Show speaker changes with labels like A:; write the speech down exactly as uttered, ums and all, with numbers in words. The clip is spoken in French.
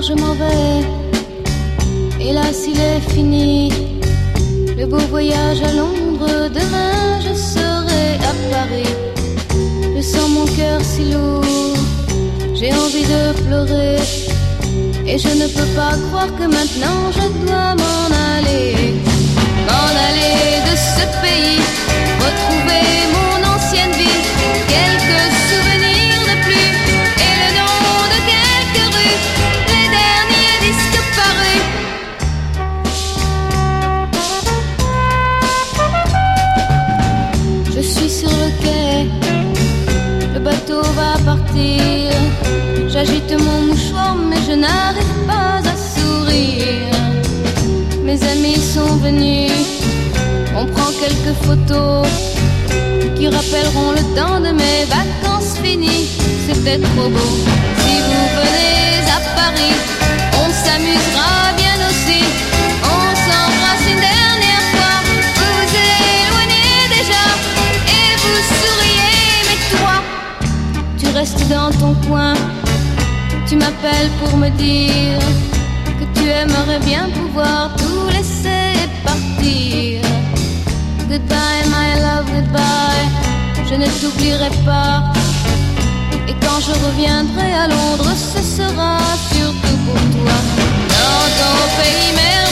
A: je m'en vais. Hélas, il est fini. Le beau voyage à Londres. Demain, je serai à Paris. Je sens mon cœur si lourd. J'ai envie de pleurer. Et je ne peux pas croire que maintenant je dois m'en aller. M'en aller de ce pays. Retrouver mon ancienne vie. Quelques souvenirs de plus. Et le nom de quelques rues. Les derniers disques parus. Je suis sur le quai. Le bateau va partir. J'agite mon mouchoir mais je n'arrive pas à sourire. Mes amis sont venus. On prend quelques photos qui rappelleront le temps de mes vacances finies. C'était trop beau. Si vous venez à Paris, on s'amusera bien aussi. On s'embrasse une dernière fois. Vous vous éloignez déjà et vous souriez. Mais toi, tu restes dans ton coin. Tu m'appelles pour me dire que tu aimerais bien pouvoir tout laisser partir. Goodbye my love, goodbye. Je ne t'oublierai pas. Et quand je reviendrai à Londres, ce sera surtout pour toi. Dans ton pays merveilleux.